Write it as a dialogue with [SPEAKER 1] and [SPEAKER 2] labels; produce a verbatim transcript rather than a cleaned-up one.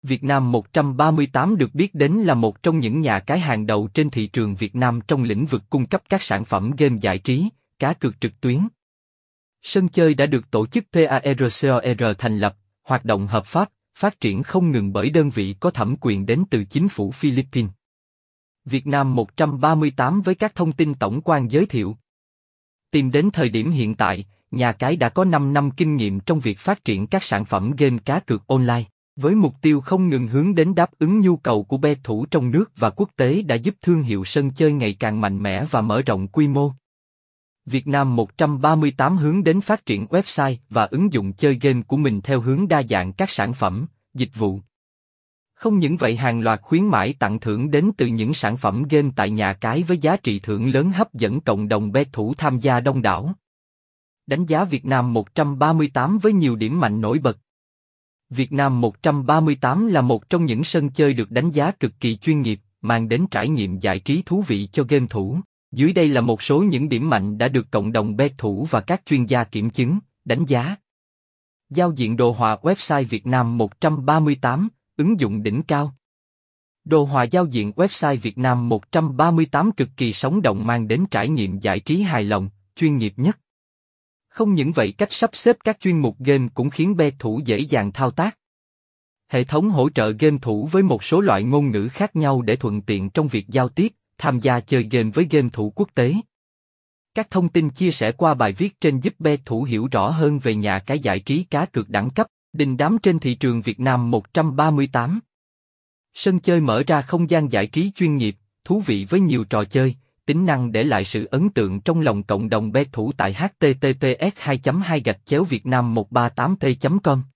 [SPEAKER 1] Việt Nam một trăm ba mươi tám được biết đến là một trong những nhà cái hàng đầu trên thị trường Việt Nam trong lĩnh vực cung cấp các sản phẩm game giải trí, cá cược trực tuyến. Sân chơi đã được tổ chức PARCOR thành lập, hoạt động hợp pháp, phát triển không ngừng bởi đơn vị có thẩm quyền đến từ chính phủ Philippines. Việt Nam một trăm ba mươi tám với các thông tin tổng quan giới thiệu. Tìm đến thời điểm hiện tại, nhà cái đã có năm năm kinh nghiệm trong việc phát triển các sản phẩm game cá cược online, với mục tiêu không ngừng hướng đến đáp ứng nhu cầu của bet thủ trong nước và quốc tế đã giúp thương hiệu sân chơi ngày càng mạnh mẽ và mở rộng quy mô. Việt Nam một trăm ba mươi tám hướng đến phát triển website và ứng dụng chơi game của mình theo hướng đa dạng các sản phẩm, dịch vụ. Không những vậy, hàng loạt khuyến mãi tặng thưởng đến từ những sản phẩm game tại nhà cái với giá trị thưởng lớn hấp dẫn cộng đồng bet thủ tham gia đông đảo. Đánh giá Việt Nam một trăm ba mươi tám với nhiều điểm mạnh nổi bật. Việt Nam một trăm ba mươi tám là một trong những sân chơi được đánh giá cực kỳ chuyên nghiệp, mang đến trải nghiệm giải trí thú vị cho game thủ. Dưới đây là một số những điểm mạnh đã được cộng đồng bet thủ và các chuyên gia kiểm chứng, đánh giá. Giao diện đồ họa website Việt Nam một trăm ba mươi tám, ứng dụng đỉnh cao. Đồ họa giao diện website Việt Nam một trăm ba mươi tám cực kỳ sống động, mang đến trải nghiệm giải trí hài lòng, chuyên nghiệp nhất. Không những vậy, cách sắp xếp các chuyên mục game cũng khiến bet thủ dễ dàng thao tác. Hệ thống hỗ trợ game thủ với một số loại ngôn ngữ khác nhau để thuận tiện trong việc giao tiếp, tham gia chơi game với game thủ quốc tế. Các thông tin chia sẻ qua bài viết trên giúp bet thủ hiểu rõ hơn về nhà cái giải trí cá cược đẳng cấp, đình đám trên thị trường Việt Nam một trăm ba mươi tám. Sân chơi mở ra không gian giải trí chuyên nghiệp, thú vị với nhiều trò chơi, tính năng để lại sự ấn tượng trong lòng cộng đồng bet thủ tại h t t p s hai chấm hai gạch chéo việt nam một ba tám p chấm com.